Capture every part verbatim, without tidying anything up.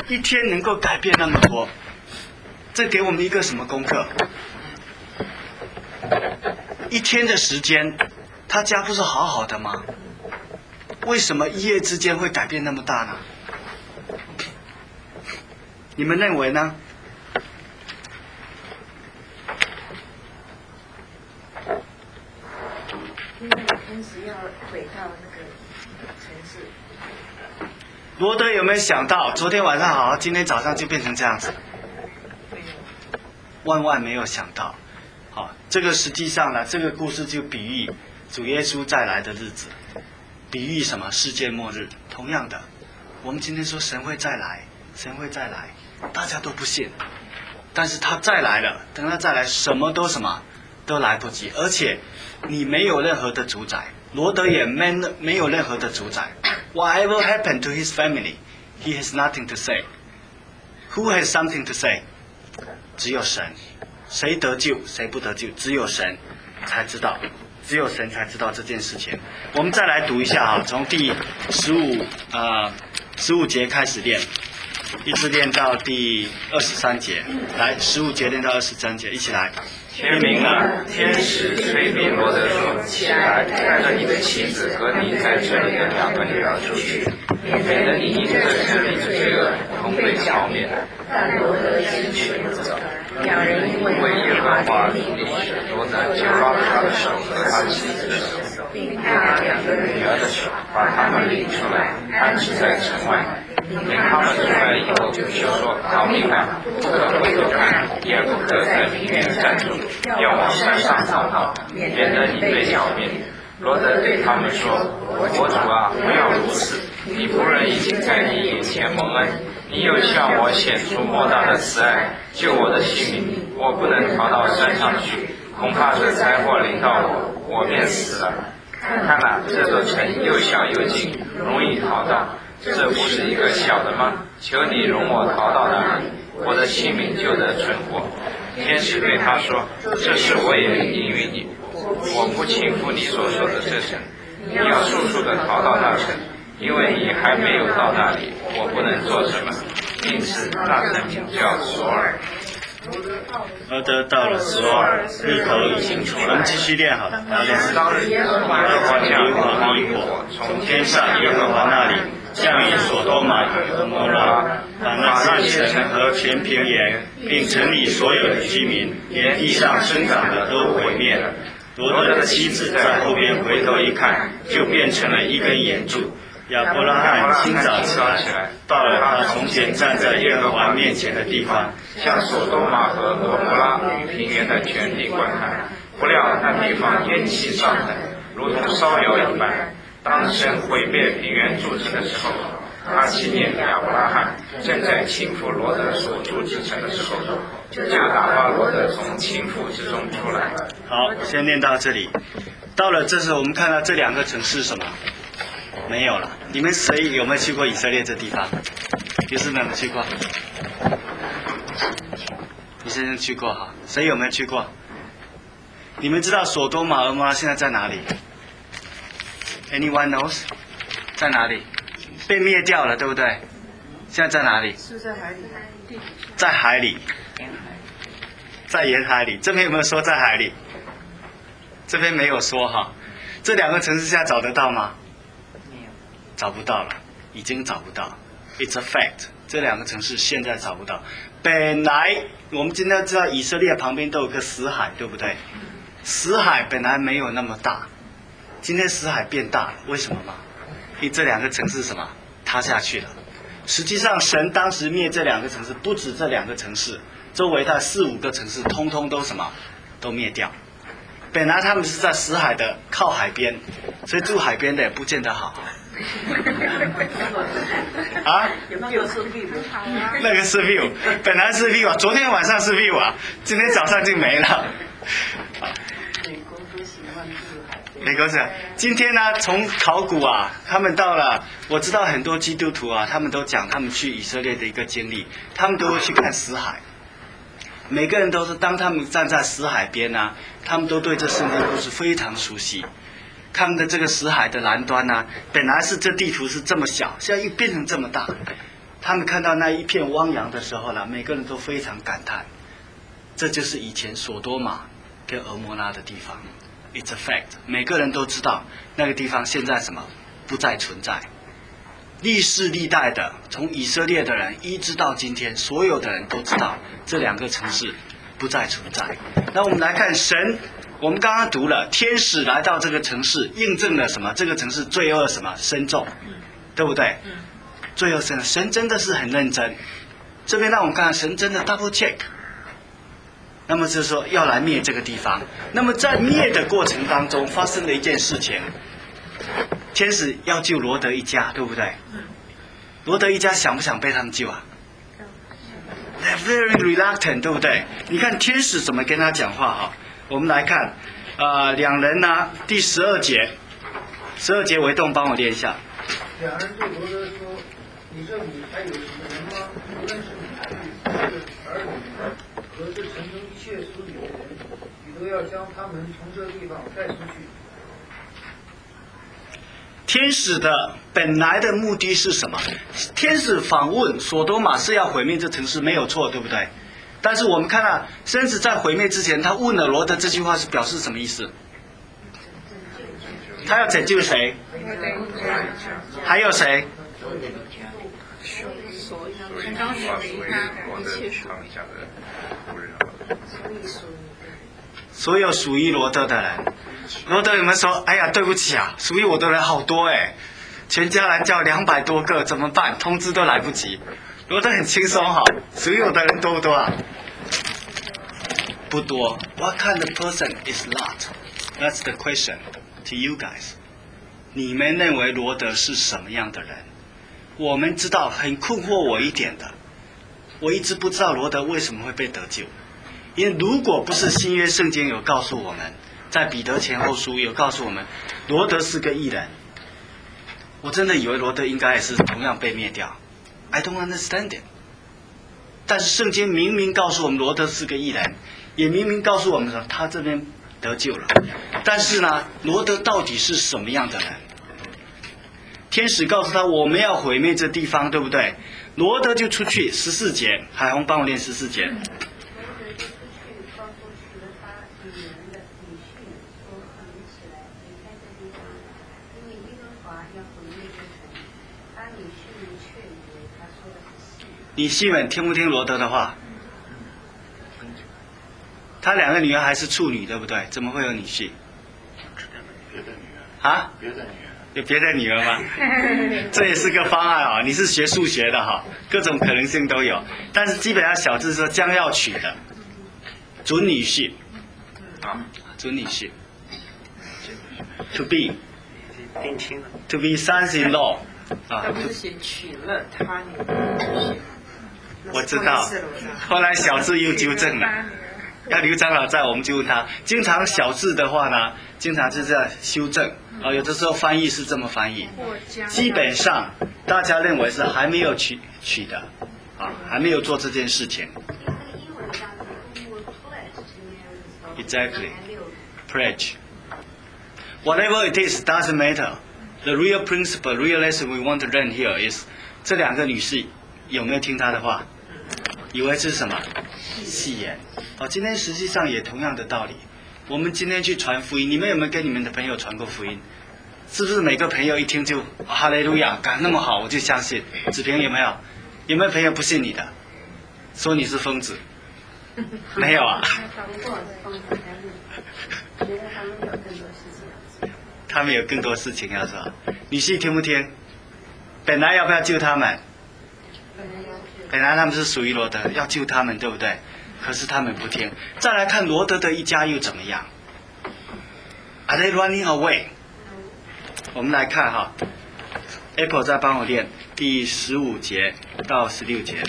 一天能够改变那么多，这给我们一个什么功课？一天的时间，他家不是好好的吗？为什么一夜之间会改变那么大呢？你们认为呢？ 因为天使要回到那个城市。 罗德有没有想到，昨天晚上好，今天早上就变成这样子？万万没有想到。好，这个实际上呢，这个故事就比喻主耶稣再来的日子，比喻什么？世界末日。同样的，我们今天说神会再来，神会再来，大家都不信，但是他再来了，等他再来，什么都什么都来不及，而且你没有任何的主宰，罗德也没没有任何的主宰。Whatever happened to his family, he has nothing to say. Who has something to say? 只有神。谁得救，谁不得救，只有神才知道，只有神才知道这件事情。我们再来读一下啊，从第十五呃十五节开始练，一直练到第二十三节。来，十五节练到二十三节，一起来。 天明了，天使催逼罗德说：“起来，带着你的妻子和你在这里的两个女儿出去，免得你因这城里的罪恶同被消灭。” 但罗德先去不走，两人因为耶和华命令罗德就拉他的手和他妻子的手， 并拿两个女儿的手，把他们领出来，安置在城外。领他们出来以后，就说：“逃命啊！不可回头看，也不可在平原站住，要往山上逃跑，免得你被消灭。”罗德对他们说：“我主啊，不要如此！你仆人已经在你眼前蒙恩，你又向我显出莫大的慈爱，救我的性命。我不能逃到山上去，恐怕这灾祸临到我，我便死了。看哪，这座城又小又近，容易逃到。这不是一个小的吗？求你容我逃到那里，我的性命就得存活。”天使对他说：“这事我也应允你，我不轻负你所说的这城，你要速速的逃到那城，因为你还没有到那里，我不能做什么。”因此，那城名叫索尔。 罗德到了索尔，日头已经出来。我们继续练好了，要练。 当日耶和华降雨黄雨火，从天上耶和华那里降雨所多玛和摩拉， 把那些城和全平原，并城里所有的居民，连地上生长的都毁灭了。罗德的妻子在后边回头一看，就变成了一根岩柱。亚伯拉罕清早起来，到了他从前站在耶和华面前的地方， 向所多玛和蛾摩拉与平原的全地观看，不料那地方烟气上腾，如同烧油一般。当神毁灭平原住城的时候，他纪念亚伯拉罕正在倾覆罗德所住之城的时候，就打发罗德从倾覆之中出来。 好，先念到这里。到了这时候，我们看到这两个城市什么？没有了。你们谁有没有去过以色列这地方？有是没有去过？你先生去过哈？谁有没有去过？你们知道索多玛蛾摩拉现在在哪里 ？Anyone knows？ 在哪里？被灭掉了，对不对？现在在哪里？ 是在海里。 在海里。在沿海里。这边有没有说在海里？这边没有说哈。这两个城市现在找得到吗？找不到了，已经找不到。It's a fact， 这两个城市现在找不到。本来我们今天知道以色列旁边都有个死海，对不对？死海本来没有那么大，今天死海变大了，为什么吗？因为这两个城市什么塌下去了。实际上神当时灭这两个城市，不止这两个城市，周围它四五个城市通通都什么都灭掉。本来他们是在死海的靠海边，所以住海边的也不见得好。啊？ 有是 view， 那个是 view， 本来是 view 啊，昨天晚上是 view 啊，今天早上就没了。 美国都喜欢住海边。 美国是，今天呢，从考古啊，他们到了，我知道很多基督徒啊，他们都讲他们去以色列的一个经历，他们都会去看死海。每个人都是，当他们站在死海边啊，他们都对这圣经故事非常熟悉。看的这个死海的南端呢、啊，本来是这地图是这么小，现在又变成这么大。 他们看到那一片汪洋的时候呢，每个人都非常感叹，这就是以前索多玛跟俄摩拉的地方。It's a fact， 每个人都知道那个地方现在什么不再存在。历世历代的，从以色列的人一直到今天，所有的人都知道这两个城市不再存在。那我们来看神，我们刚刚读了，天使来到这个城市，印证了什么？这个城市罪恶什么深重，对不对？罪恶深重，神真的是很认真。这边让我们看神真的 double check。那么就是说要来灭这个地方。那么在灭的过程当中，发生了一件事情。天使要救罗德一家，对不对？罗德一家想不想被他们救啊 ？They're very reluctant， 对不对？你看天使怎么跟他讲话哈？我们来看，呃，两人呢，第十二节，十二节为动，帮我念一下。 两人对罗德说：“你这里还有什么人吗？无论是男女，是儿女，和这城中一切属你的人，你都要将他们从这地方带出去。” 天使的本来的目的是什么？天使访问索多玛是要毁灭这城市，没有错，对不对？但是我们看到，甚至在毁灭之前，他问了罗德这句话是表示什么意思？他要拯救谁？还有谁？ 刚刚属于他一切属所有属于罗德的人。罗德有没有说：“哎呀，对不起啊，属于我的人好多哎，全家来叫两百多个，怎么办？通知都来不及。”罗德很轻松哈，属于我的人多不多啊？不多。What kind of person is Lot? That's the question to you guys. 你们认为罗德是什么样的人？我们知道，很困惑我一点的，我一直不知道罗德为什么会被得救，因为如果不是新约圣经有告诉我们。在彼得前后书有告诉我们，罗德是个义人。我真的以为罗德应该也是同样被灭掉。I don't understand it。但是圣经明明告诉我们罗德是个义人，也明明告诉我们说他这边得救了。但是呢，罗德到底是什么样的人？天使告诉他我们要毁灭这地方，对不对？罗德就出去十四节，海红帮我念十四节。你西们听不听罗德的话？他两个女儿还是处女，对不对？怎么会有女婿？ 别的女儿啊？ 别的女儿有别的女儿吗？这也是个方案啊！你是学数学的哈，各种可能性都有。但是基本上小字说将要娶的准女婿啊，准女婿 ，to be， 定亲了 ，to be sons-in-law 啊。 他不是先娶了他女儿， 我知道，后来小智又纠正了。要刘长老在，我们就问他。经常小字的话呢，经常是在修正啊，有的时候翻译是这么翻译。基本上大家认为是还没有娶娶的，啊，还没有做这件事情。Exactly, pledge. Whatever it is, doesn't matter. The real principle, real lesson we want to learn here is 这两个女士有没有听他的话？以为是什么戏言？哦，今天实际上也同样的道理。我们今天去传福音，你们有没有跟你们的朋友传过福音？是不是每个朋友一听就哈利路亚，感那么好，我就相信？子平有没有？有没有朋友不信你的，说你是疯子？没有啊。他们有更多事情要做。女婿听不听？本来要不要救他们？本来他们是属于罗德，要救他们，对不对？可是他们不听。再来看罗德的一家又怎么样 ？Are they running away？ 我们来看哈 ，Apple 再帮我念第十五节到十六节。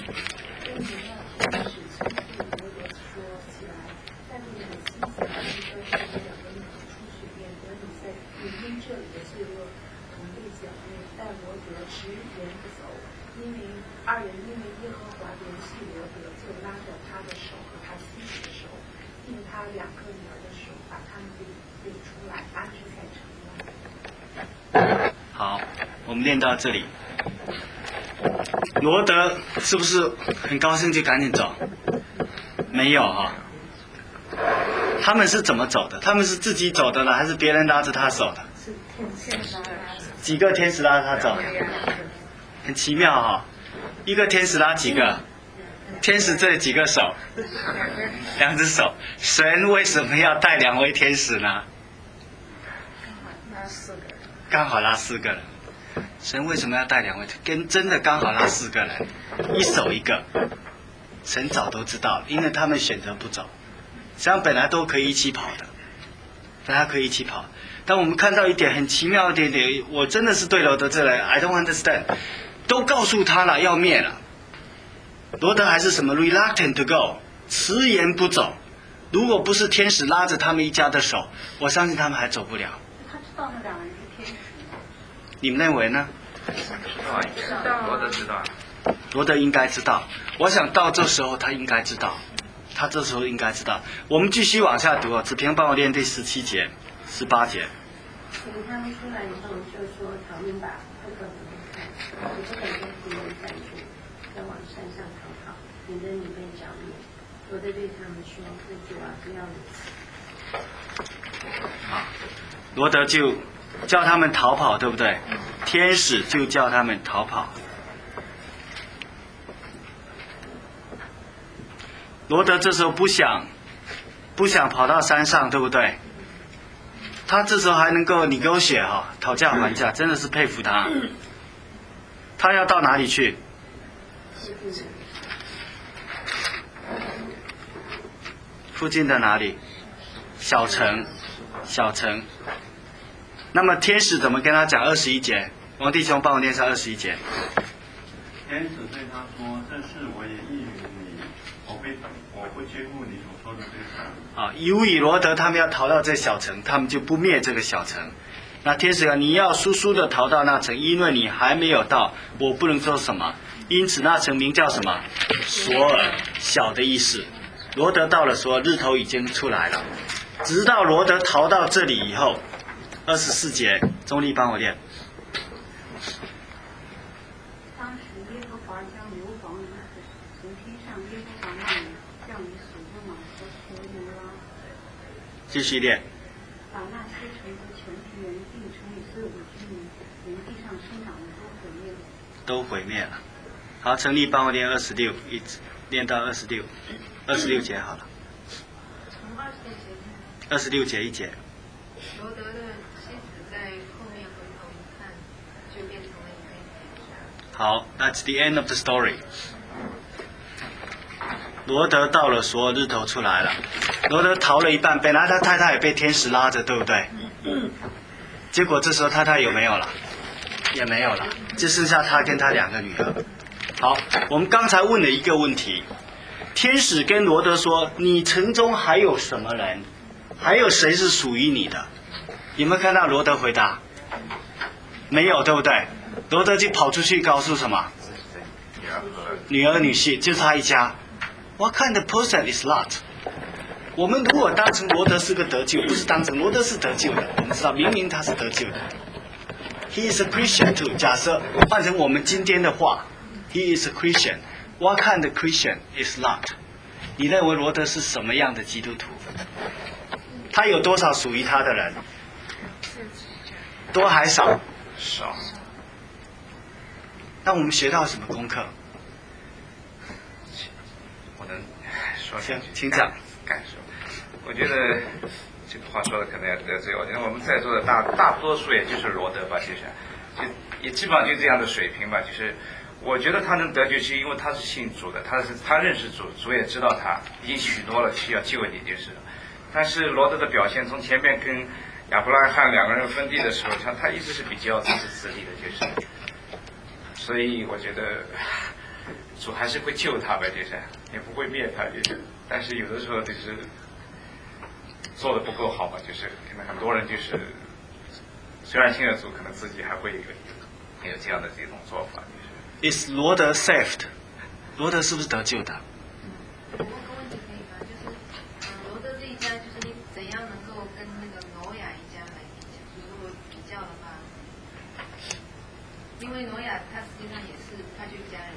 好，我们练到这里。 罗德是不是很高兴就赶紧走？没有哈、哦，他们是怎么走的？他们是自己走的呢，还是别人拉着他走的？ 是天使拉他， 几个天使拉他走？很奇妙哈、哦，一个天使拉几个？天使这里几个手？两只手。神为什么要带两位天使呢？ 拉四个人， 刚好拉四个人。神为什么要带两位？跟真的刚好拉四个人，一手一个。神早都知道了，因为他们选择不走。实际上本来都可以一起跑的，本来可以一起跑。但我们看到一点很奇妙一点点，我真的是对罗德这人 I don't understand， 都告诉他了要灭了，罗德还是什么 reluctant to go， 迟延不走。如果不是天使拉着他们一家的手，我相信他们还走不了。 他知道那两个人是天使吗？ 你们认为呢？ 知道，罗德知道。 罗德应该知道，我想到这时候他应该知道，他这时候应该知道。我们继续往下读啊，子平帮我念第十七节、十八节。 请他们出来以后，就说逃命吧，不可能看，你不可跟敌人站住，要往山上逃跑，免得你被剿灭。罗德对他们说：“主啊，不要如此。” 啊，罗德就叫他们逃跑，对不对？天使就叫他们逃跑。罗德这时候不想不想跑到山上，对不对？他这时候还能够negotiate哈，讨价还价，真的是佩服他。他要到哪里去？附近的哪里？小城，小城。那么天使怎么跟他讲？二十一节，王弟兄帮我念上二十一节。 天使对他说：“这事我也应允你，我会我不接顾你所说的这事。” 啊，由于罗德他们要逃到这小城，他们就不灭这个小城。那天使啊，你要速速的逃到那城，因为你还没有到，我不能做什么。因此那城名叫什么？索尔，小的意思。罗德到了索尔，日头已经出来了。直到罗德逃到这里以后，二十四节，中立帮我念。 当时耶和华将硫磺与从天上耶和华那里降于所多玛和俄摩拉， 继续念。 把那些城和全体人并城里所有的居民，连地上生长的都毁灭了。 都毁灭了。好，陈立帮我念二十六，一直念到二十六，二十六节好了。 从二十六节二十六节一节。 罗德的妻子在后面回头一看，就变成了一个天使。 好 ，That's the end of the story。罗德到了索尔，日头出来了。罗德逃了一半，本来他太太也被天使拉着，对不对？结果这时候太太有没有了？也没有了，就剩下他跟他两个女儿。好，我们刚才问了一个问题，天使跟罗德说：“你城中还有什么人？还有谁是属于你的？”有没有看到罗德回答？没有，对不对？罗德就跑出去告诉什么？女儿女婿，就是他一家。What kind of person is Lot？ 我们如果当成罗德是个得救，不是当成罗德是得救的，我们知道明明他是得救的。He is a Christian too。假设换成我们今天的话 ，He is a Christian。What kind of Christian is Lot？ 你认为罗德是什么样的基督徒？他有多少属于他的人？多还少？ 少。 那我们学到什么功课？ 我能说行两句请讲感受。我觉得这个话说的可能要得罪我，因为我们在座的大大多数也就是罗德吧，其实就也基本上就这样的水平吧。就是我觉得他能得救，是因为他是信主的，他是他认识主，主也知道他已经许多了，需要救你就是了。但是罗德的表现，从前面跟亚伯拉罕两个人分地的时候，他他一直是比较自私自利的，就是。所以我觉得主还是会救他呗，就是也不会灭他，就是。但是有的时候就是做的不够好嘛，就是可能很多人就是虽然信了主，可能自己还会有还有这样的这种做法。就是 Is 罗德 saved？ 罗德是不是得救的？ 我问个问题可以吗？就是，呃，罗德这一家，就是你怎样能够跟那个挪亚一家来比较？如果比较的话，因为挪亚他实际上也是他就家人，就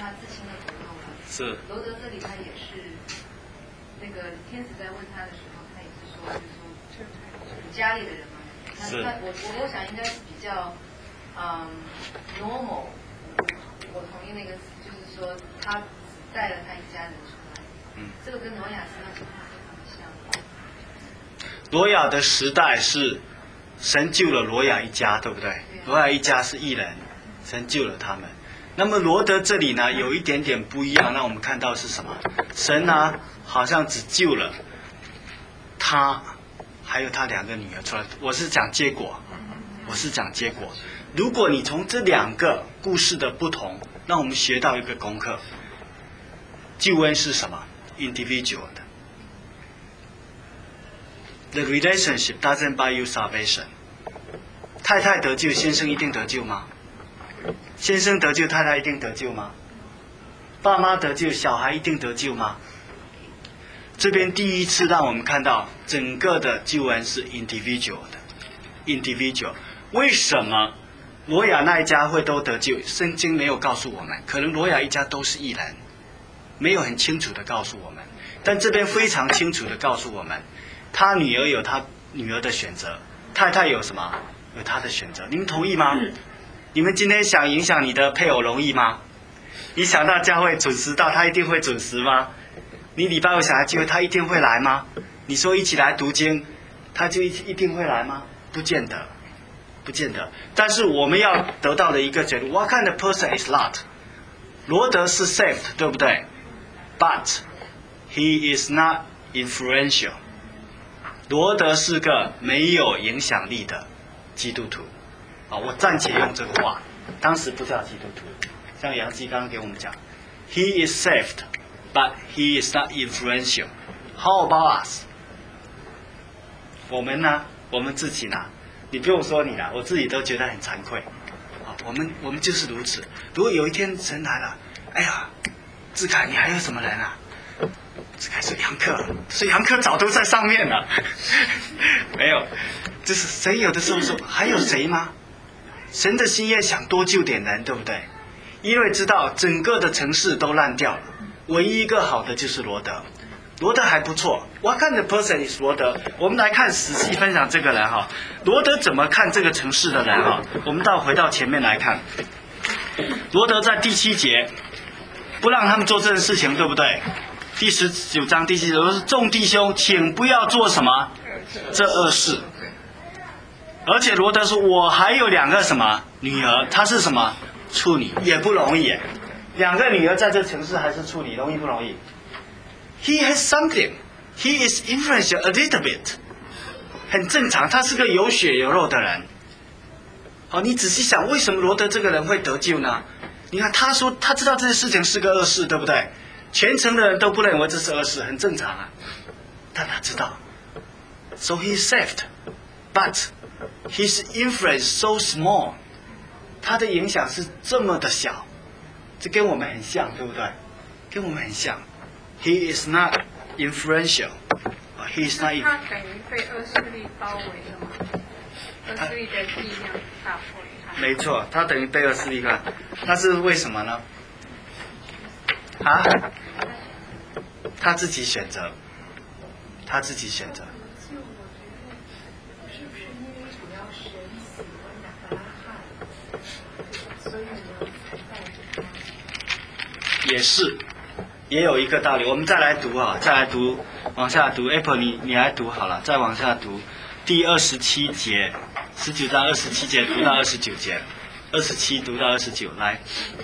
他自亲的骨头了。 是。 罗德这里他也是，那个天使在问他的时候，他也是说，就是说家里的人嘛，他是。 他我我我想应该是比较，嗯 ，normal。我同意那个，就是说他只带了他一家人出来。嗯。这个跟挪亚时代情况非常的像。 挪亚的时代是神救了挪亚一家，对不对？挪亚一家是义人，神救了他们。那么罗德这里呢，有一点点不一样，让我们看到是什么？神呢，好像只救了他，还有他两个女儿出来。我是讲结果，我是讲结果。如果你从这两个故事的不同，让我们学到一个功课：救恩是什么 ？individual 的。The relationship doesn't buy you salvation。太太得救，先生一定得救吗？先生得救，太太一定得救吗？爸妈得救，小孩一定得救吗？这边第一次让我们看到整个的救恩是 individual 的 individual。为什么挪亚那一家会都得救？圣经没有告诉我们，可能挪亚一家都是义人，没有很清楚的告诉我们。但这边非常清楚的告诉我们，他女儿有他女儿的选择，太太有什么？有他的选择。你们同意吗？你们今天想影响你的配偶容易吗？你想到教会准时到，他一定会准时吗？你礼拜五想来聚会，他一定会来吗？你说一起来读经，他就一一定会来吗？不见得，不见得。但是我们要得到的一个结论 ，What kind of person is Lot？ 罗德是 saved， 对不对 ？But he is not influential。罗德是个没有影响力的基督徒。啊，我暂且用这个话，当时不叫基督徒。像杨基刚刚给我们讲 ，He is saved, but he is not influential. How about us？ 我们呢？我们自己呢？你不用说你了，我自己都觉得很惭愧。啊，我们我们就是如此。如果有一天神来了，哎呀，志凯，你还有什么人啊？志凯说杨克，所以杨克早都在上面了。没有，就是神有的时候说还有谁吗？神的心愿想多救点人，对不对？因为知道整个的城市都烂掉了，唯一一个好的就是罗德，罗德还不错。What kind of person is 罗德？我们来看史记分享这个人哈，罗德怎么看这个城市的人哈？我们到回到前面来看，罗德在第七节不让他们做这件事情，对不对？第十九章第七节说：“众弟兄，请不要做什么这恶事。”而且罗德说：“我还有两个什么女儿，她是什么处女，也不容易。两个女儿在这城市还是处女，容易不容易 ？He has something. He is influential a little bit， 很正常。他是个有血有肉的人。好，你仔细想，为什么罗德这个人会得救呢？你看，他说他知道这件事情是个恶事，对不对？全城的人都不认为这是恶事，很正常啊。但他知道 ，so he is saved, but his influence so small， 他的影响是这么的小，这跟我们很像，对不对？跟我们很像。He is not influential， he is not。 他等于被恶势力包围了吗？恶势力的力量大过于他。 没错，他等于被恶势力看，那是为什么呢？啊？他自己选择，他自己选择。也是，也有一个道理。我们再来读啊，再来读，往下读。Apple， 你你来读好了，再往下读。第二十七节，十九章二十七节读到二十九节，二十七读到二十九，来。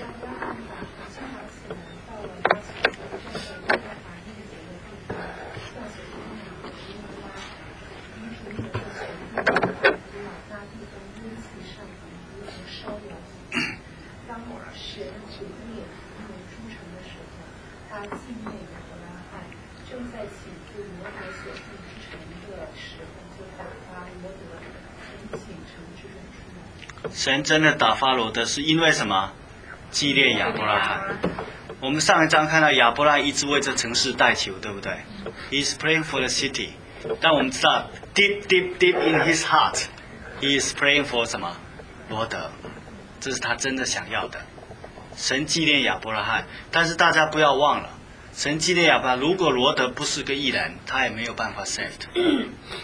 神真的打发罗德是因为什么？激烈亚伯拉罕。我们上一章看到亚伯拉罕一直为这城市代求，对不对 ？He is praying for the city。但我们知道 ，deep deep deep in his heart，he is praying for 什么？罗德，这是他真的想要的。 神纪念亚伯拉罕，但是大家不要忘了，神纪念亚伯拉罕，如果罗德不是个义人，他也没有办法 saved，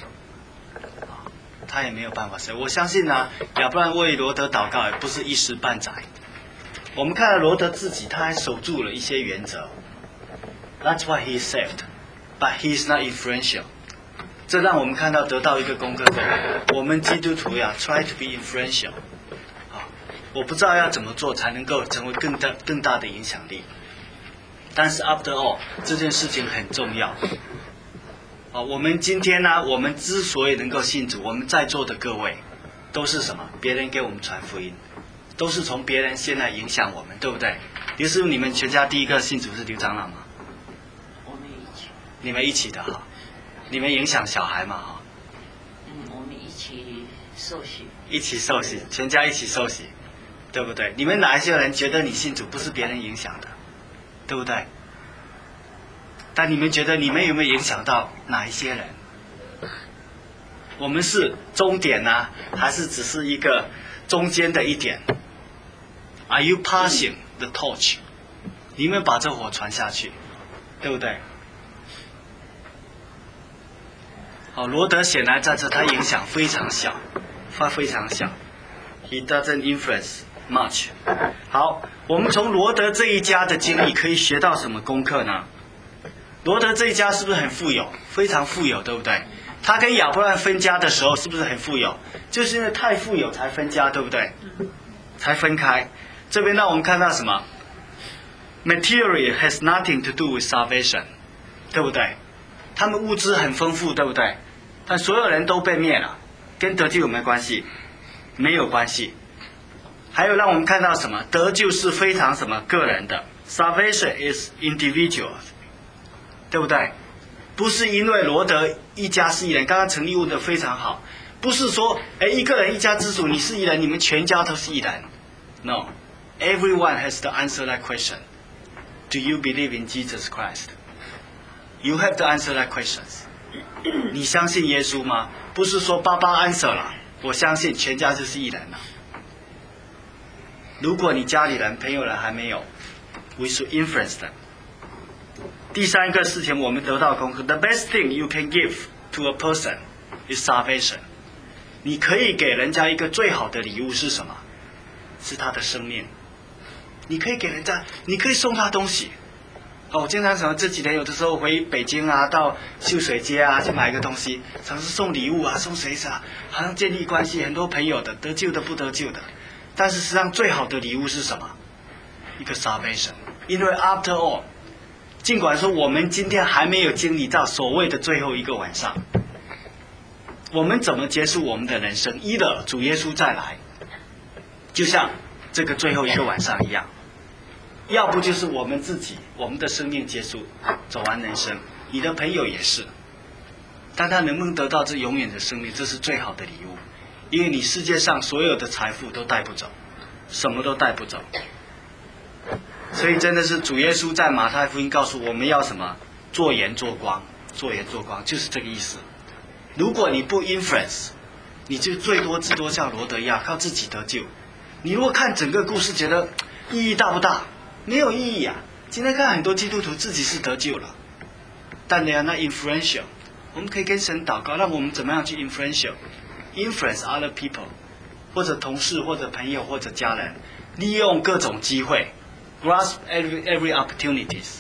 他也没有办法 saved。我相信呢，亚伯拉罕为罗德祷告也不是一时半载。我们看到罗德自己，他还守住了一些原则。That's why he is saved, but he is not influential。这让我们看到得到一个功课，我们基督徒呀 ，try to be influential。啊，我不知道要怎么做才能够成为更大更大的影响力，但是 after all， 这件事情很重要。啊，我们今天呢，我们之所以能够信主，我们在座的各位都是什么？别人给我们传福音，都是从别人先来影响我们，对不对？刘师傅，你们全家第一个信主是刘长老吗？ 我们一起。 你们一起的哈。你们影响小孩嘛哈？ 嗯，我们一起受洗。 一起受洗，全家一起受洗，对不对？你们哪一些人觉得你信主不是别人影响的，对不对？但你们觉得你们有没有影响到哪一些人？我们是终点呢、啊，还是只是一个中间的一点 ？Are you passing the torch？ 你有没有把这火传下去，对不对？好，罗德显然在这他影响非常小，他非常小 ，He doesn't influence much。好，我们从罗德这一家的经历可以学到什么功课呢？罗德这一家是不是很富有？非常富有，对不对？他跟亚伯拉罕分家的时候是不是很富有？就是因为太富有才分家，对不对？才分开。这边让我们看到什么 ？Material has nothing to do with salvation， 对不对？他们物资很丰富，对不对？但所有人都被灭了，跟得救有没有关系？没有关系。还有让我们看到什么？得救是非常什么个人的 ，Salvation is individual， 对不对？不是因为罗德一家是义人，刚刚陈立问的非常好，不是说哎一个人一家之主，你是义人，你们全家都是义人。No， everyone has to answer that question. Do you believe in Jesus Christ? You have to answer that questions. 你相信耶稣吗？不是说爸爸 answer 了，我相信全家就是义人了。如果你家里人、朋友人还没有 ，we should influence them。第三个事情，我们得到功课 ，the best thing you can give to a person is salvation。你可以给人家一个最好的礼物是什么？是他的生命。你可以给人家，你可以送他东西。哦，我经常什么这几天有的时候回北京啊，到秀水街啊去买个东西，常是送礼物啊，送谁啥，好像建立关系，很多朋友的，得救的不得救的。但是实际上最好的礼物是什么？一个 salvation。因为 after all， 尽管说我们今天还没有经历到所谓的最后一个晚上，我们怎么结束我们的人生？一的主耶稣再来，就像这个最后一个晚上一样。要不就是我们自己，我们的生命结束，走完人生。你的朋友也是，但他能不能得到这永远的生命，这是最好的礼物。因为你世界上所有的财富都带不走，什么都带不走。所以真的是主耶稣在马太福音告诉我们要什么？做盐做光，做盐做光，就是这个意思。如果你不 influence， 你就最多至多像罗德一样靠自己得救。你如果看整个故事，觉得意义大不大？没有意义啊！今天看很多基督徒自己是得救了，但they are not influential。我们可以跟神祷告，让我们怎么样去 influential，influence other people， 或者同事，或者朋友，或者家人，利用各种机会 ，grasp every every opportunities。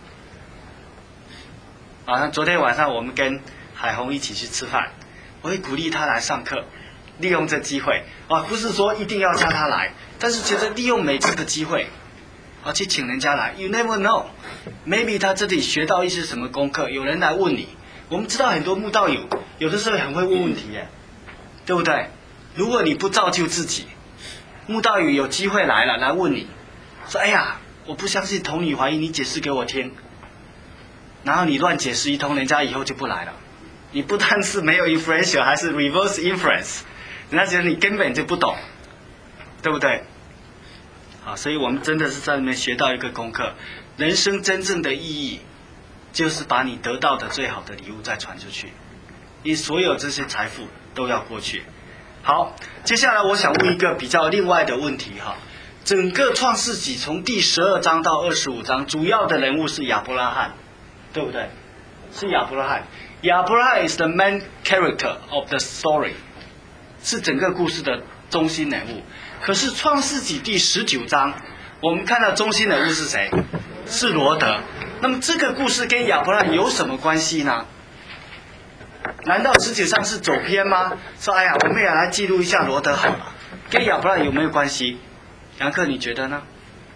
好像昨天晚上我们跟海虹一起去吃饭，我会鼓励他来上课，利用这机会啊，不是说一定要叫他来，但是觉得利用每次的机会。啊，去请人家来 ，You never know， maybe 他这里学到一些什么功课，有人来问你。我们知道很多慕道友，有的时候很会问问题耶，对不对？如果你不造就自己，慕道友有机会来了，来问你，说：“哎呀，我不相信同理怀疑，你解释给我听。”然后你乱解释一通，人家以后就不来了。你不但是没有 influential， 还是 reverse influence， 人家觉得你根本就不懂，对不对？啊，所以我们真的是在里面学到一个功课，人生真正的意义，就是把你得到的最好的礼物再传出去，你所有这些财富都要过去。好，接下来我想问一个比较另外的问题哈， 整个创世纪从第十二章到二十五章，主要的人物是亚伯拉罕，对不对？是亚伯拉罕。亚伯拉罕 is the main character of the story， 是整个故事的中心人物。可是创世纪第十九章，我们看到中心人物是谁？是罗得。那么这个故事跟亚伯拉罕有什么关系呢？难道十九章是走偏吗？说哎呀，我们也来记录一下罗得好了，跟亚伯拉罕有没有关系？杨克，你觉得呢？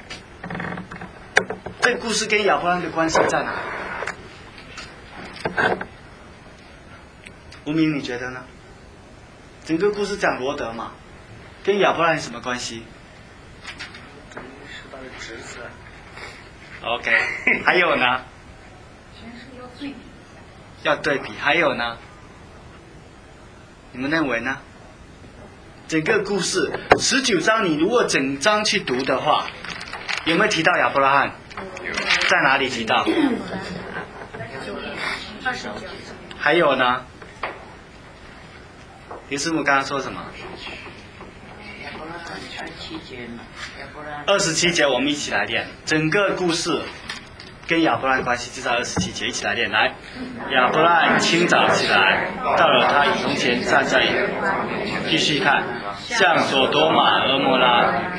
这个故事跟亚伯拉罕的关系在哪？吴明，你觉得呢？整个故事讲罗得嘛，跟亚伯拉罕有什么关系？ 是他的侄子。 OK， 还有呢？ 全是要对比一下。 要对比，还有呢？你们认为呢？整个故事十九章，你如果整章去读的话，有没有提到亚伯拉罕？在哪里提到？还有呢？林师母刚刚说什么？二十七节，我们一起来念。整个故事跟亚伯拉罕关系就在二十七节，一起来念。来，亚伯拉罕清早起来，到了他从前站在，继续看，向所多玛、俄摩拉，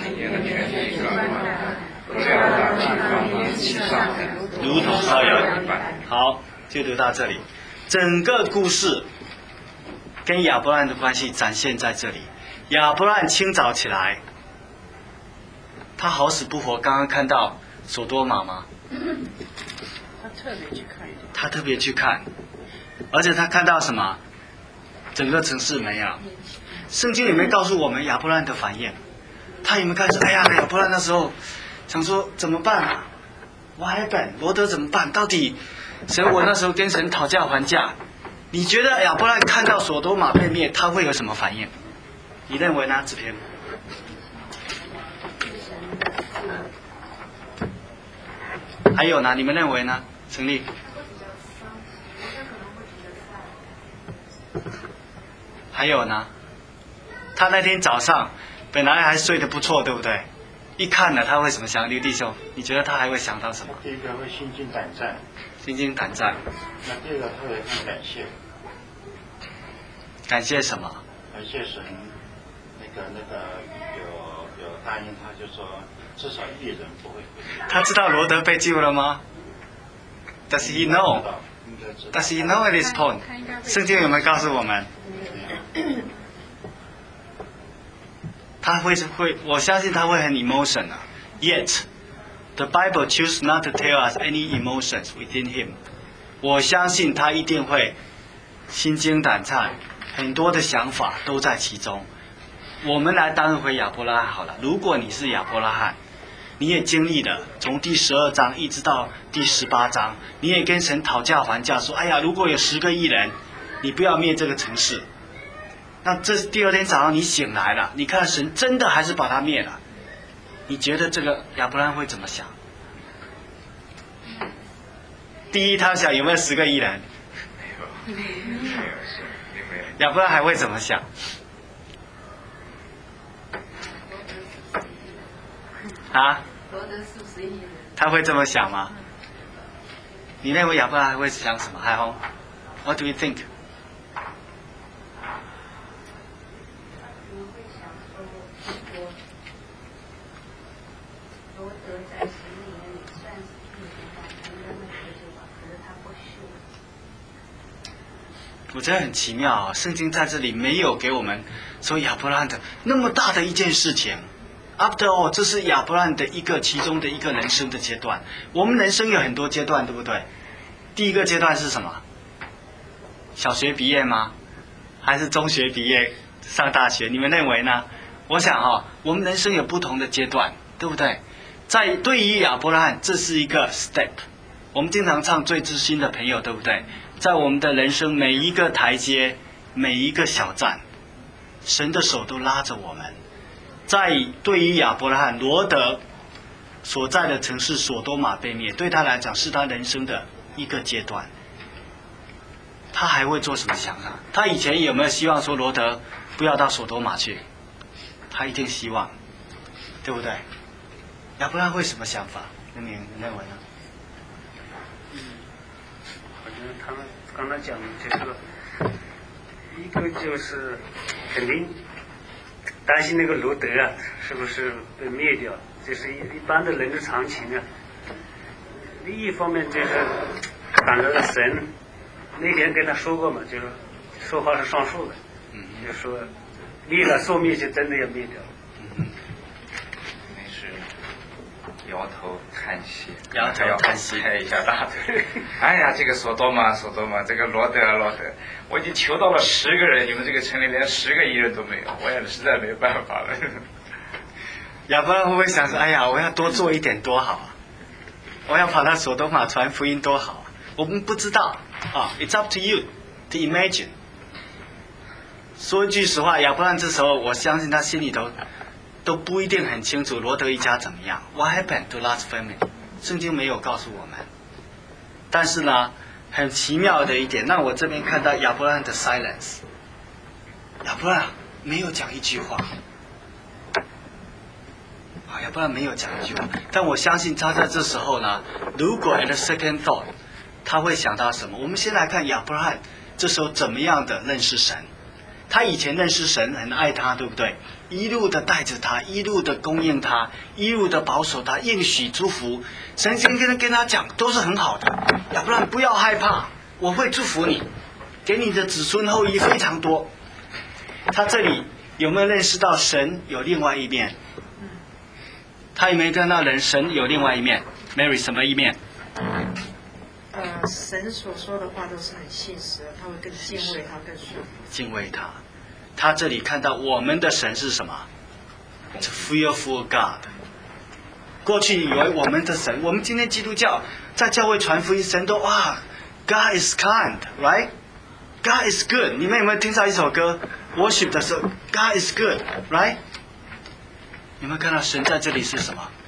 如同烧窑。好，就读到这里。整个故事跟亚伯拉罕的关系展现在这里。亚伯拉罕清早起来，他好死不活，刚刚看到所多玛吗？ 他特别去看。 他特别去看，而且他看到什么？整个城市没有。圣经里面告诉我们亚伯拉罕的反应，他有没有开始？哎呀，亚伯拉罕那时候想说怎么办啊？我还本罗得怎么办？到底神，我那时候跟神讨价还价。你觉得亚伯拉罕看到所多玛被灭，他会有什么反应？你认为呢？子平？还有呢？你们认为呢？陈立？还有呢？他那天早上本来还睡得不错，对不对？一看了，他会怎么想？刘弟兄，你觉得他还会想到什么？ 第一个会心惊胆战， 心惊胆战。 那第二个他会很感谢， 感谢什么？ 感谢神，那个那个有有答应他，就说至少一人不会毁灭。 他知道罗得被救了吗 ？Does he know? 应该知道。 Does he know at this point? 圣经有没有告诉我们？他会会，我相信他会很 emotion 啊。Yet, the Bible choose not to tell us any emotions within him. 我相信他一定会心惊胆战，很多的想法都在其中。我们来当回亚伯拉罕好了。如果你是亚伯拉罕，你也经历了从第十二章一直到第十八章，你也跟神讨价还价说：“哎呀，如果有十个亿人，你不要灭这个城市。”那这第二天早上你醒来了，你看神真的还是把他灭了，你觉得这个亚伯拉罕会怎么想？第一，他想有没有十个亿人？亚伯拉罕还会怎么想？啊？他会这么想吗？你认为亚伯拉罕会想什么？海红 ，What do you think？我觉得很奇妙啊！圣经在这里没有给我们说亚伯拉罕的那么大的一件事情。After all， 这是亚伯拉罕的一个其中的一个人生的阶段。我们人生有很多阶段，对不对？第一个阶段是什么？小学毕业吗？还是中学毕业上大学？你们认为呢？我想哈、哦，我们人生有不同的阶段，对不对？在对于亚伯拉罕，这是一个 step。我们经常唱最知心的朋友，对不对？在我们的人生每一个台阶，每一个小站，神的手都拉着我们。在对于亚伯拉罕，罗得所在的城市所多玛被灭，对他来讲是他人生的一个阶段。他还会做什么想法？他以前有没有希望说罗得不要到所多玛去？他一定希望，对不对？ 亚伯拉罕会什么想法？那你你认为呢？ 嗯，好像他们刚才讲的就是一个就是肯定担心那个罗德啊是不是被灭掉，这是一一般的人之常情啊。另一方面就是感觉神那天跟他说过嘛，就是说话是算数的，嗯，就说立了说灭就真的要灭掉。 嗯，没事，摇头叹息， 摇头叹息， 拍一下大腿。哎呀，这个索多玛，索多玛，这个罗德啊，罗德，我已经求到了十个人，你们这个城里连十个艺人都没有，我也实在没办法了。 亚伯拉罕会不会想说，哎呀，我要多做一点多好啊，我要跑到索多玛传福音多好啊？我们不知道啊 ，It's up to you to imagine。说一句实话，亚伯拉罕这时候，我相信他心里头都不一定很清楚罗德一家怎么样。What happened to Lot's family？ 圣经没有告诉我们。但是呢，很奇妙的一点，让我这边看到亚伯拉罕的 silence。亚伯拉罕没有讲一句话。啊，亚伯拉罕没有讲一句话，但我相信他在这时候呢，如果 at a second thought， 他会想到什么？我们先来看亚伯拉罕这时候怎么样的认识神。他以前认识神，很爱他，对不对？一路的带着他，一路的供应他，一路的保守他，应许祝福。神先跟跟他讲，都是很好的。亚伯拉罕不要害怕，我会祝福你，给你的子孙后裔非常多。他这里有没有认识到神有另外一面？他有没有看到人神有另外一面 ？Mary 什么一面？ 呃，神所说的话都是很信实的，他会更敬畏他，更顺服。 敬畏他。他这里看到我们的神是什么 ？It's fearful God。过去以为我们的神，我们今天基督教在教会传福音，神都哇 ，God is kind，right？God is good。你们有没有听到一首歌 worship 的时候 ，God is good，right？有没有看到神在这里是什么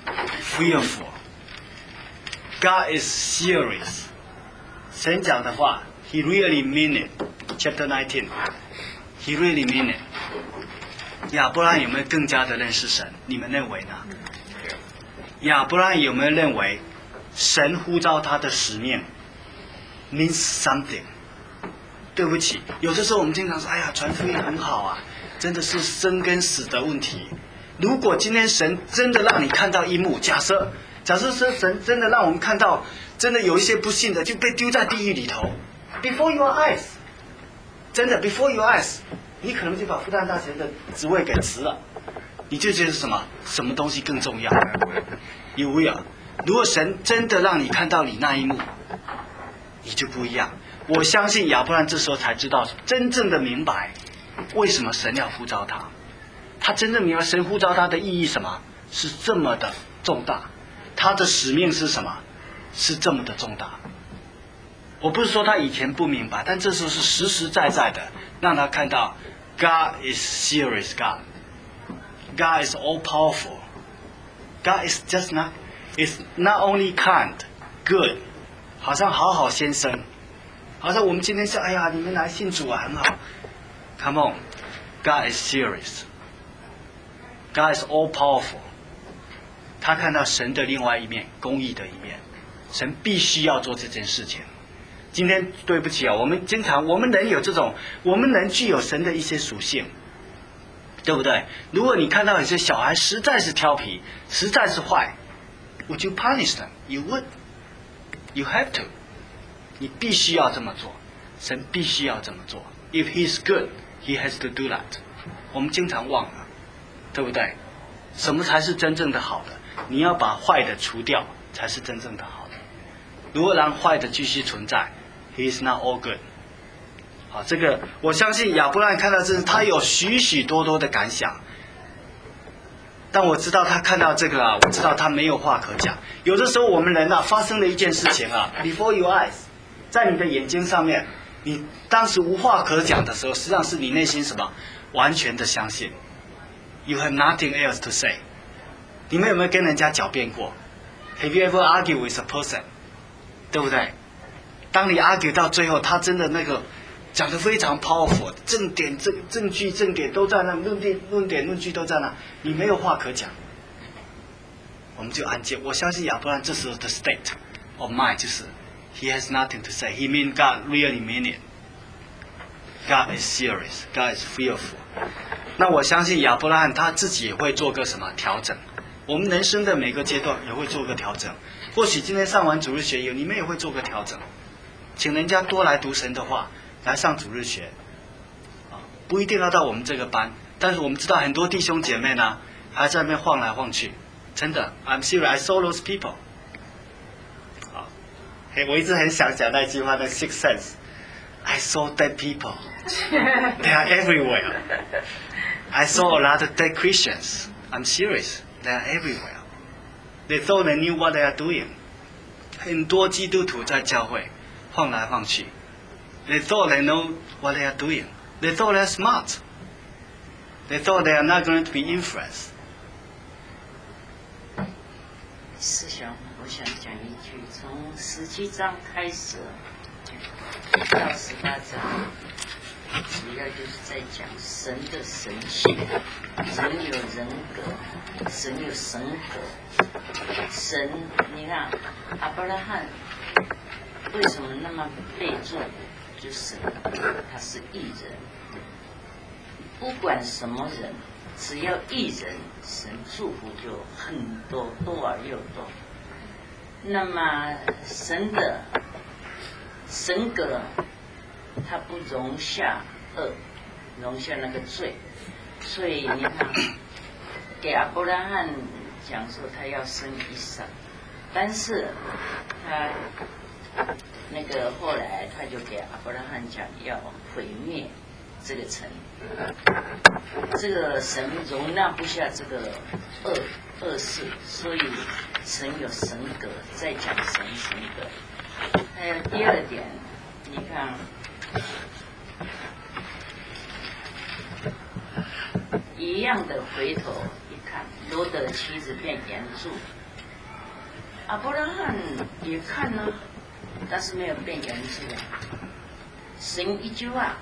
？Fearful。God is serious。神讲的话 ，He really mean it。Chapter nineteen。He really mean it。亚伯拉罕有没有更加的认识神？你们认为呢？亚伯拉罕有没有认为神呼召他的使命 means something？ 对不起，有的时候我们经常说：“哎呀，传福音很好啊，真的是生跟死的问题。”如果今天神真的让你看到一幕，假设假设说神真的让我们看到，真的有一些不幸的就被丢在地狱里头 ，before your eyes。真的 ，before your eyes， 你可能就把复旦大学的职位给辞了，你就觉得什么什么东西更重要 ？You will。如果神真的让你看到你那一幕，你就不一样。我相信亚伯兰这时候才知道，真正的明白为什么神要呼召他。他真正明白神呼召他的意义什么？是这么的重大，他的使命是什么？是这么的重大。我不是说他以前不明白，但这时候是实实在在的让他看到 God is serious God. God is all powerful. God is just not is not only kind, good. 好像好好先生，好像我们今天说，哎呀，你们来信主啊，很好。Come on, God is serious. God is all powerful. 他看到神的另外一面，公义的一面，神必须要做这件事情。今天对不起啊，我们经常我们人有这种，我们人具有神的一些属性，对不对？如果你看到有些小孩实在是调皮，实在是坏 ，Would you punish them? You would. You have to. 你必须要这么做，神必须要这么做。If He's good, He has to do that. 我们经常忘了，对不对？什么才是真正的好的？你要把坏的除掉，才是真正的好的。如果让坏的继续存在， He is not all good。好，这个我相信亚伯拉罕看到这，他有许许多多的感想。但我知道他看到这个啊，我知道他没有话可讲。有的时候我们人啊，发生了一件事情啊 ，before your eyes， 在你的眼睛上面，你当时无话可讲的时候，实际上是你内心什么完全的相信。You have nothing else to say。你们有没有跟人家狡辩过 ？Have you ever argued with a person？ 对不对？当你 argue 到最后，他真的那个讲得非常 powerful， 证点、证证据、证点都在那，论点、论点、论据都在那，你没有话可讲。 我们就安静。我相信亚伯拉罕这时候的 state of mind 就是 he has nothing to say. He mean God really mean it. God is serious. God is fearful. 那我相信亚伯拉罕他自己也会做个什么调整。我们人生的每个阶段也会做个调整。或许今天上完主日学以后，你们也会做个调整，请人家多来读神的话，来上主日学。啊，不一定要到我们这个班，但是我们知道很多弟兄姐妹呢，还在那边晃来晃去。真的 ，I'm serious. I saw those people. 啊，嘿，我一直很想讲那句话，那 sixth sense. I saw dead people. They are everywhere. I saw a lot of dead Christians. I'm serious. They are everywhere. They thought they knew what they are doing. 很多基督徒在教会晃来晃去。They thought they know what they are doing. They thought they are smart. They thought they are not going to be influenced. 师兄，我想讲一句，从十七章开始到十八章，主要就是在讲神的神性，人有人格，神有神格。神，你看亚伯拉罕为什么那么被祝福？就是他是义人，不管什么人，只要义人，神祝福就很多，多而又多。那么神的神格，他不容下恶，容下那个罪，所以你看，给亚伯拉罕讲说他要生以撒，但是他那个后来他就给亚伯拉罕讲要毁灭这个城，这个神容纳不下这个恶恶事，所以神有神格，再讲神神格。还有第二点，你看，一样的回头一看，罗德妻子变严助，亚伯拉罕也看了，但是没有变严助啊。神一句话，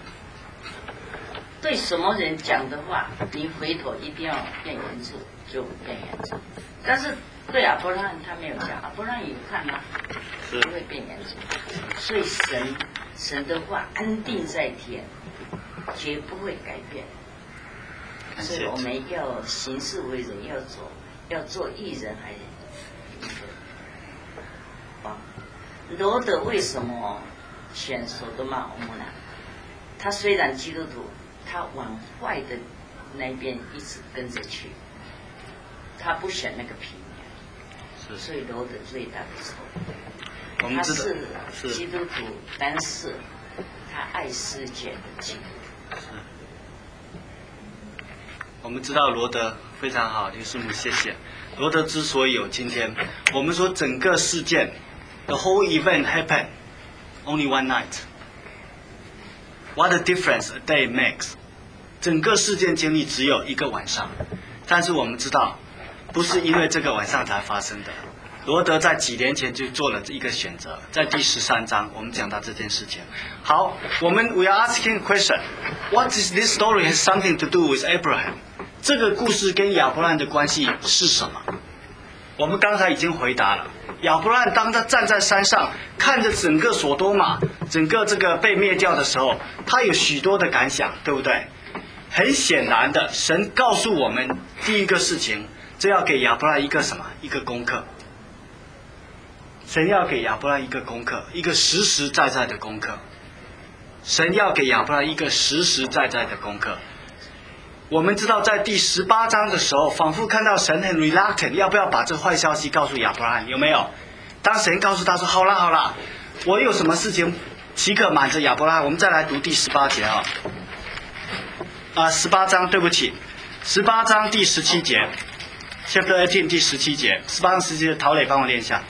对什么人讲的话，你回头一定要变严助，就变严助。但是对亚伯拉罕他没有讲，亚伯拉罕也看了，不会变严助。所以神神的话安定在天，绝不会改变。所以我们要行事为人，要做要做义人，还啊，罗德为什么选索多玛俄摩拉？他虽然基督徒，他往坏的那边一直跟着去，他不选那个平原，所以罗德最大的错。他是基督徒，但是他爱世界的基督徒。 我们知道罗德非常好，刘师母，谢谢。罗德之所以有今天，我们说整个事件 ，the whole event happened only one night. What a difference a day makes. 整个事件经历只有一个晚上，但是我们知道，不是因为这个晚上才发生的。罗德在几年前就做了一个选择，在第十三章我们讲到这件事情。好，我们 we are asking a question. What is this story has something to do with Abraham? 这个故事跟亚伯兰的关系是什么？我们刚才已经回答了。亚伯兰当他站在山上，看着整个索多玛，整个这个被灭掉的时候，他有许多的感想，对不对？很显然的，神告诉我们第一个事情，这要给亚伯兰一个什么？一个功课。神要给亚伯兰一个功课，一个实实在在的功课。神要给亚伯兰一个实实在在的功课。我们知道在第十八章的时候，仿佛看到神很 reluctant， 要不要把这个坏消息告诉亚伯兰？有没有？当神告诉他说：“好了好了，我有什么事情岂可瞒着亚伯兰？”我们再来读第十八节啊，啊，十八章，对不起，十八章第十七节 ，chapter eighteen 第十七节，十八章十七节，陶磊帮我念一下。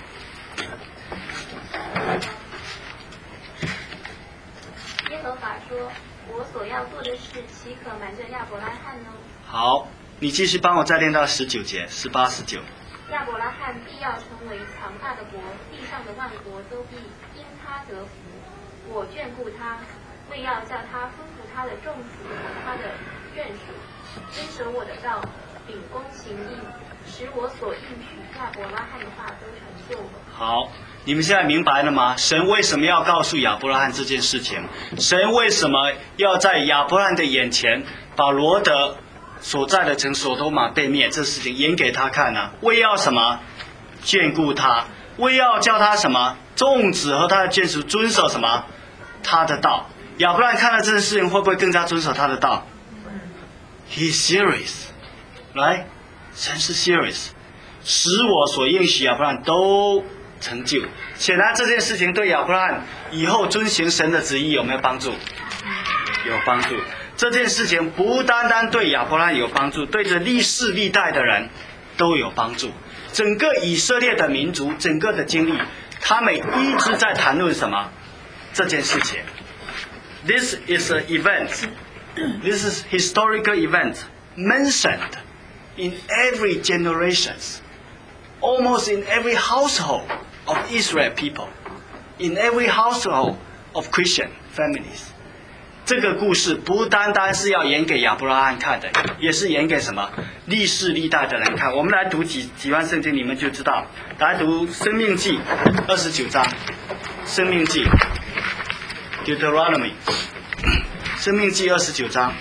耶和华说：“我所要做的事，岂可瞒着亚伯拉罕呢？” 好，你继续帮我再念到十九节，十八、十九。 亚伯拉罕必要成为强大的国，地上的万国都必因他得福。我眷顾他，为要叫他吩咐他的众子和他的眷属，遵守我的道，秉公行义， 使我所应许亚伯拉罕的话都成就了。 好，你们现在明白了吗？神为什么要告诉亚伯拉罕这件事情？神为什么要在亚伯拉罕的眼前把罗德所在的城所多玛被灭这事情演给他看呢？为要什么？眷顾他，为要叫他什么？众子和他的眷属遵守什么？他的道。亚伯拉罕看了这件事情，会不会更加遵守他的道？ He's serious， 来，神是 serious， 使我所应许亚伯拉罕都成就。显然这件事情对亚伯拉罕以后遵行神的旨意有没有帮助？有帮助。这件事情不单单对亚伯拉罕有帮助，对着历世历代的人都有帮助。整个以色列的民族，整个的经历，他们一直在谈论什么？这件事情。This is an event. This is historical event mentioned in every generations, almost in every household of Israel people, in every household of Christian families. 这个故事不单单是要演给亚伯拉罕看的，也是演给什么历世历代的人看。我们来读几几段圣经，你们就知道。来读《生命记》二十九章，《生命记》Deuteronomy， 《生命记》二十九章。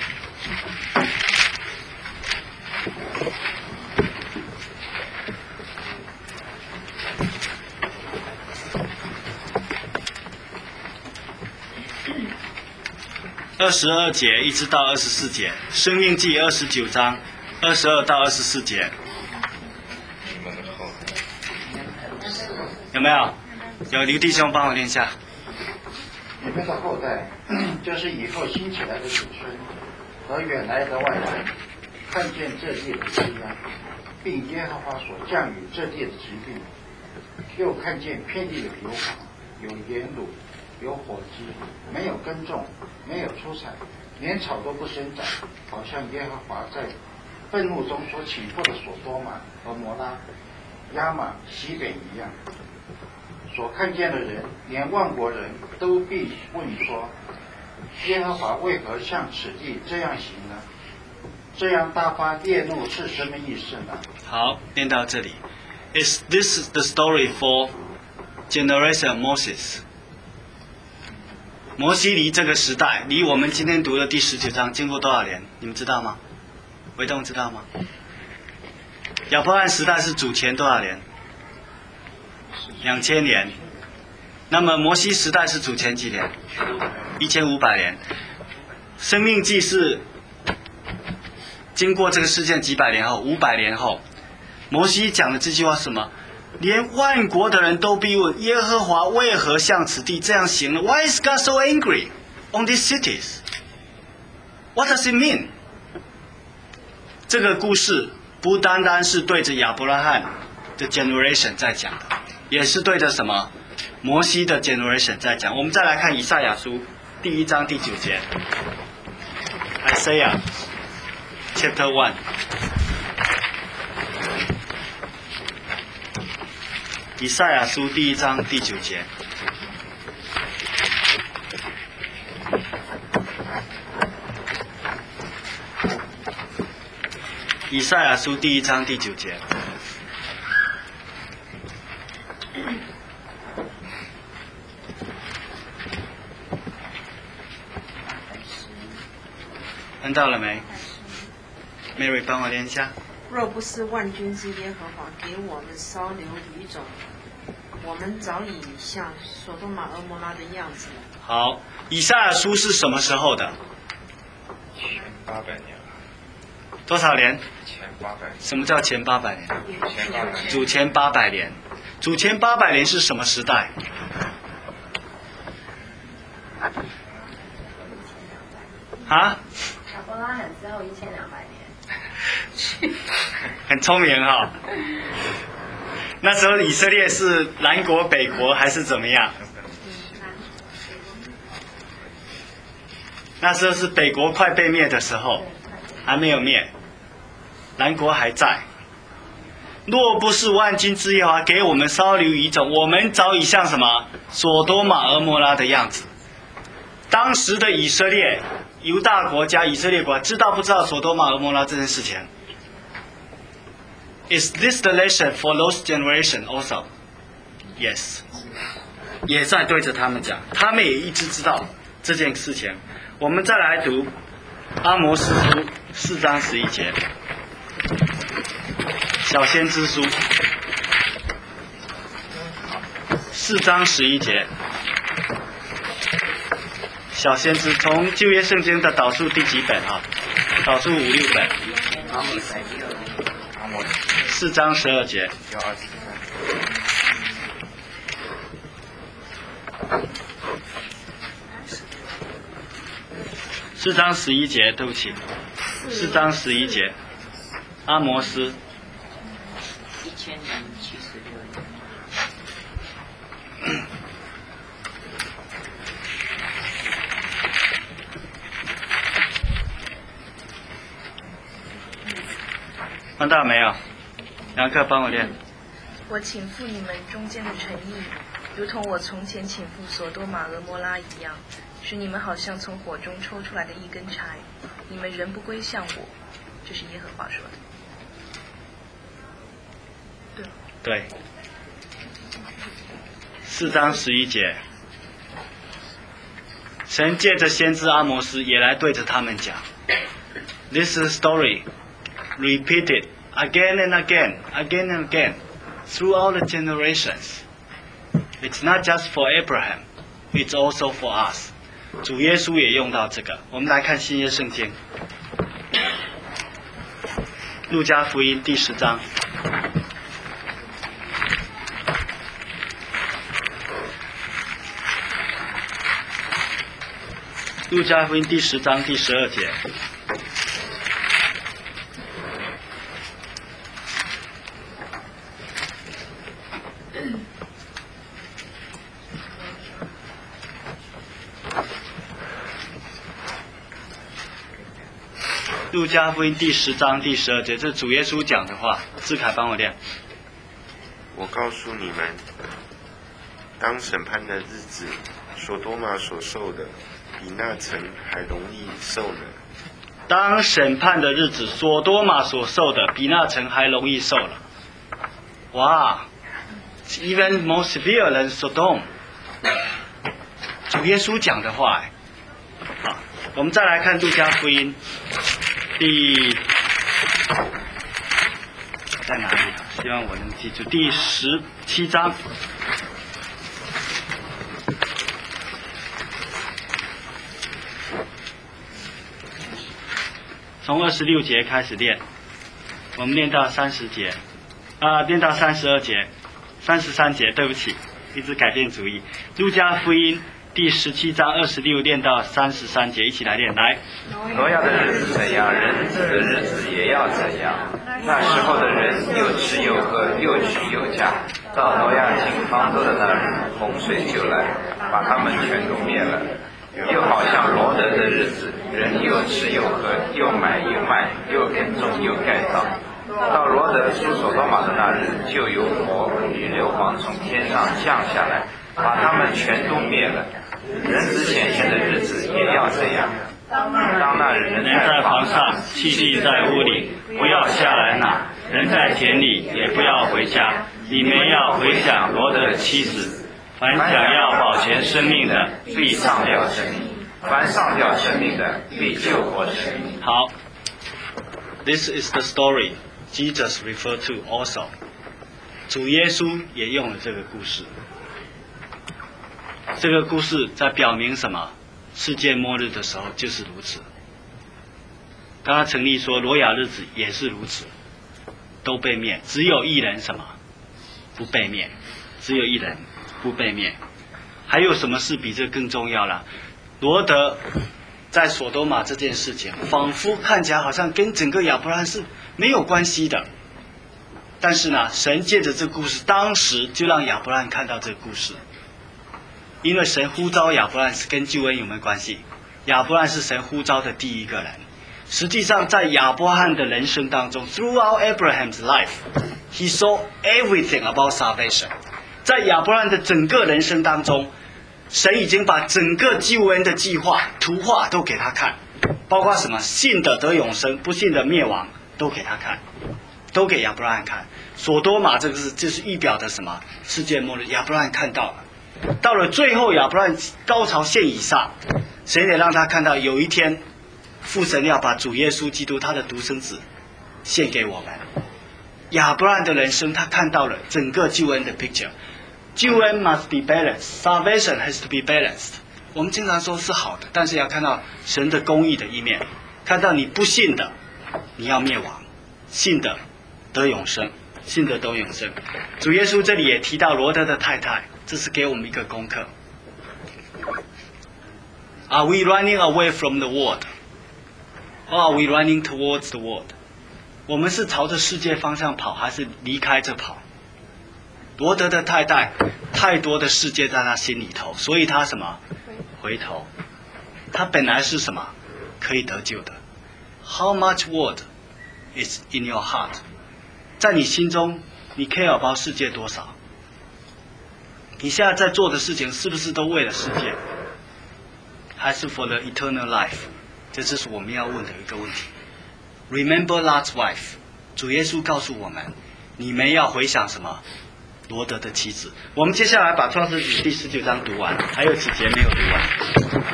二十二节一直到二十四节，《生命记》二十九章二十二到二十四节，有没有？有，刘弟兄帮我念一下。 你们的后代，就是以后兴起来的子孙和远来的外人，看见这地的滋养，并耶和华所降雨这地的疾病，又看见遍地有油坊、有盐卤、有火鸡，没有耕种，没有出产，连草都不生长，好像耶和华在愤怒中所起过的所多玛和摩拉、亚玛、西北一样。所看见的人，连万国人都必问说：耶和华为何向此地这样行呢？这样大发烈怒是什么意思呢？ 好，念到这里。Is this the story for generation of Moses？ 摩西离这个时代，离我们今天读的第十九章经过多少年？你们知道吗？维东知道吗？亚伯拉罕时代是主前多少年？两千年。那么摩西时代是主前几年？一千五百年。生命记是经过这个事件几百年后，五百年后，摩西讲的这句话是什么？连万国的人都必问耶和华为何向此地这样行呢 ？Why is God so angry on these cities? What does it mean? 这个故事不单单是对着亚伯拉罕的 generation 在讲的，也是对着什么摩西的 generation 在讲。我们再来看以赛亚书第一章第九节 ，Isaiah chapter one。以赛亚书第一章第九节。以赛亚书第一章第九节。看到了没 ？Mary 帮我连一下。 若不是万军之耶和华给我们稍留余种，我们早已像所多玛、蛾摩拉的样子了。 好，以赛亚书是什么时候的？ 前八百年。 多少年？ 前八百年。 什么叫前八百年？ 前八百年。 主前八百年。主前八百年是什么时代？啊？ 亚伯拉罕之后一千两百年。 很聪明哈、哦。那时候以色列是南国北国还是怎么样？那时候是北国快被灭的时候，还没有灭，南国还在。若不是万军之耶和华给我们稍留余种，我们早已像什么所多玛、蛾摩拉的样子。当时的以色列犹大国家以色列国知道不知道所多玛、蛾摩拉这件事情 Is this the lesson for those generation also? Yes. 也在对着他们讲，他们也一直知道这件事情。我们再来读阿摩司书四章十一节，小先知书四章十一节，小先知从旧约圣经的导数第几本啊？导数五六本。四章十二节。四章十一节，对不起，四章十一节，阿摩斯。 一千零七十六年。 看到没有？杨克帮我练。 我倾覆你们中间的诚意，如同我从前倾覆索多玛俄摩拉一样，使你们好像从火中抽出来的一根柴，你们仍不归向我。这是耶和华说的。对。 对。四章十一节，神借着先知阿摩斯也来对着他们讲 ，This is a story repeated again and again, again and again, throughout the generations. It's not just for Abraham, it's also for us. 主耶稣也用到这个。我们来看新约圣经，路加福音第十章。路加福音第十章第十二节。路加福音第十章第十二节，这是主耶稣讲的话。志凯帮我念。 我告诉你们，当审判的日子，所多玛所受的，比那城还容易受呢。 当审判的日子，所多玛所受的，比那城还容易受了。哇 ，even more severe than Sodom。主耶稣讲的话，哎，好，我们再来看路加福音。第在哪里？希望我能记住。第十七章，从二十六节开始练，我们练到三十节，啊，练到三十二节，三十三节，对不起，一直改变主意。路加福音第十七章二十六练到三十三节，一起来练。来， 挪亚的日子怎样，人子的日子也要怎样。那时候的人又吃又喝，又娶又嫁。到挪亚进方舟的那日，洪水就来，把他们全都灭了。又好像罗德的日子，人又吃又喝，又买又卖，又耕种又盖造。到罗德出所多玛的那日，就有火与硫磺从天上降下来，把他们全都灭了。人子显现的日子也要这样。当那日人在房上，气力在屋里，不要下来拿；人在田里，也不要回家。你们要回想罗德的妻子。凡想要保全生命的，必上吊生命；凡上吊生命的，必救活生命。 好 ，This is the story Jesus referred to also. 主耶稣也用了这个故事。这个故事在表明什么？世界末日的时候就是如此。刚刚陈立说，挪亚日子也是如此，都被灭，只有一人什么不被灭？只有一人不被灭。还有什么事比这更重要了？罗德在索多玛这件事情，仿佛看起来好像跟整个亚伯拉罕是没有关系的。但是呢，神借着这个故事，当时就让亚伯拉罕看到这个故事。因为神呼召亚伯拉罕是跟救恩有没有关系？亚伯拉罕是神呼召的第一个人。实际上，在亚伯拉罕的人生当中 ，throughout Abraham's life, he saw everything about salvation。在亚伯拉罕的整个人生当中，神已经把整个救恩的计划、图画都给他看，包括什么信的得永生，不信的灭亡，都给他看。 都给亚伯拉罕看。索多玛这个是就是预表的什么世界末日，亚伯拉罕看到了。到了最后，亚伯拉罕高潮线以上，谁得让他看到有一天父神要把主耶稣基督他的独生子献给我们。亚伯拉罕的人生，他看到了整个救恩的 picture。救恩 must be balanced, salvation has to be balanced。我们经常说是好的，但是要看到神的公义的一面，看到你不信的，你要灭亡；信的得永生，信的得永生。主耶稣这里也提到罗德的太太，这是给我们一个功课。Are we running away from the world, or are we running towards the world？ 我们是朝着世界方向跑，还是离开着跑？罗德的太太太多的世界在他心里头，所以他什么回头？他本来是什么可以得救的 ？How much world is in your heart？ 在你心中，你 care about 世界多少？你现在在做的事情是不是都为了世界，还是 for the eternal life？ 这就是我们要问的一个问题。Remember Lot's wife， 主耶稣告诉我们，你们要回想什么？罗德的妻子。我们接下来把创世纪第十九章读完，还有几节没有读完。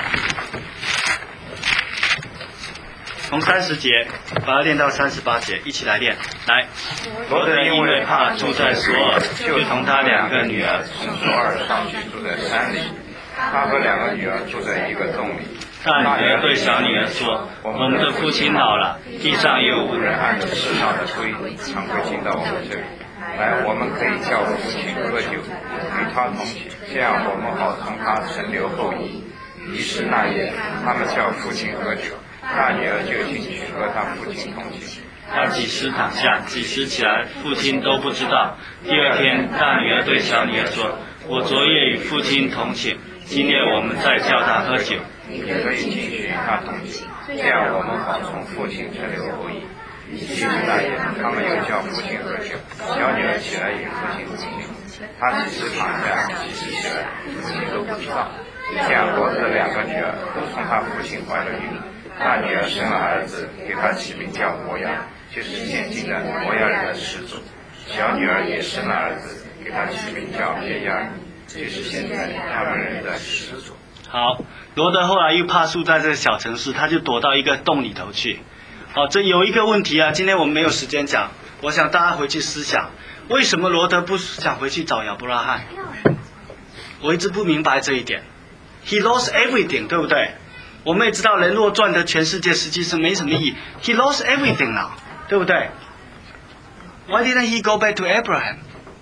从三十节把它练到三十八节，一起来练。来， 罗德因为怕住在索尔，就同他两个女儿从索尔上去住在山里。他和两个女儿住在一个洞里。 大女儿对小女儿说：“我们的父亲老了，地上也有无人按着世上的规常会进到我们这里。来，我们可以叫父亲喝酒，与他同寝，这样我们好从他存留后裔。”于是那夜，他们叫父亲喝酒，大女儿就进去和他父亲同寝。 他几时躺下，几时起来，父亲都不知道。第二天，大女儿对小女儿说：“我昨夜与父亲同寝，今夜我们再叫他喝酒。” 你可以进去与他同寝，这样我们好从父亲存留后裔。于是那夜，他们又叫父亲喝酒，小女儿起来与父亲同寝。他几时躺下，几时起来，父亲都不知道。这样罗德两个女儿都从他父亲怀了孕。大女儿生了儿子，给他起名叫摩亚，就是现今的摩亚人的始祖。小女儿也生了儿子，给他起名叫别亚尔，就是现在他们人的始祖。 好，罗德后来又怕住在这个小城市，他就躲到一个洞里头去。好，这有一个问题啊，今天我们没有时间讲，我想大家回去思想，为什么罗德不想回去找亚伯拉罕？我一直不明白这一点。He lost everything， 对不对？我们也知道，人若赚得全世界，实际上没什么意义。He lost everything now， 对不对 ？Why didn't he go back to Abraham？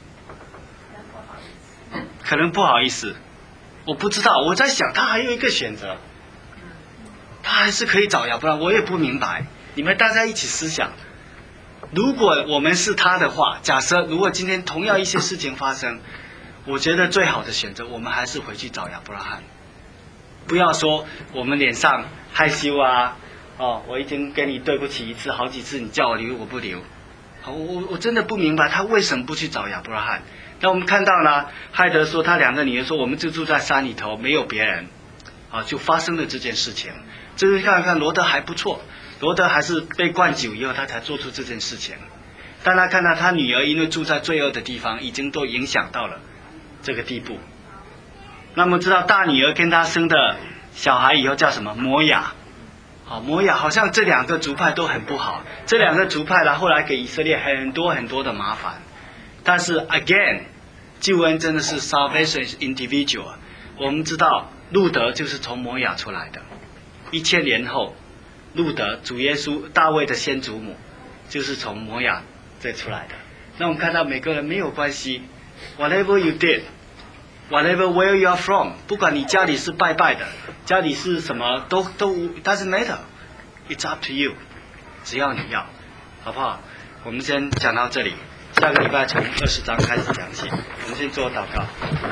可能不好意思。我不知道，我在想他还有一个选择，他还是可以找亚伯拉罕，我也不明白。你们大家一起思想，如果我们是他的话，假设如果今天同样一些事情发生，我觉得最好的选择，我们还是回去找亚伯拉罕。不要说我们脸上害羞啊，哦，我已经跟你对不起一次，好几次你叫我留我不留，我我我真的不明白他为什么不去找亚伯拉罕。那我们看到呢，害德说他两个女儿说我们就住在山里头，没有别人，啊，就发生了这件事情。这个看看罗德还不错，罗德还是被灌酒以后他才做出这件事情。但他看到他女儿因为住在罪恶的地方，已经都影响到了这个地步。那么知道大女儿跟他生的小孩以后叫什么？摩亚。好，摩亚好像这两个族派都很不好，这两个族派呢后来给以色列很多很多的麻烦。但是 again， 救恩真的是 salvation is individual。我们知道路德就是从摩亚出来的，一千年后，路德主耶稣大卫的先祖母就是从摩亚这出来的。那我们看到每个人没有关系 ，whatever you did。Whatever where you are from， 不管你家里是拜拜的，家里是什么都都 doesn't matter，it's up to you， 只要你要，好不好？我们先讲到这里，下个礼拜从二十章开始讲起。我们先做祷告。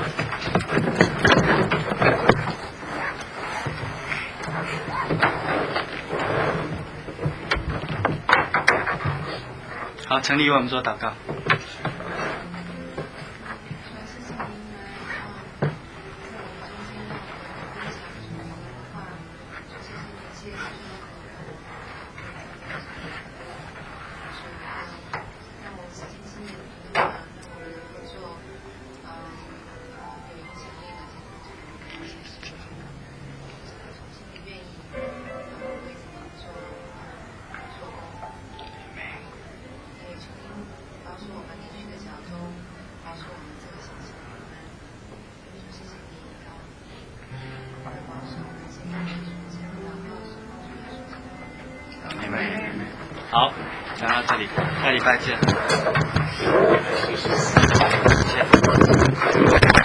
好，陈立为我们做祷告。 好，讲到这里，下礼拜见。谢谢。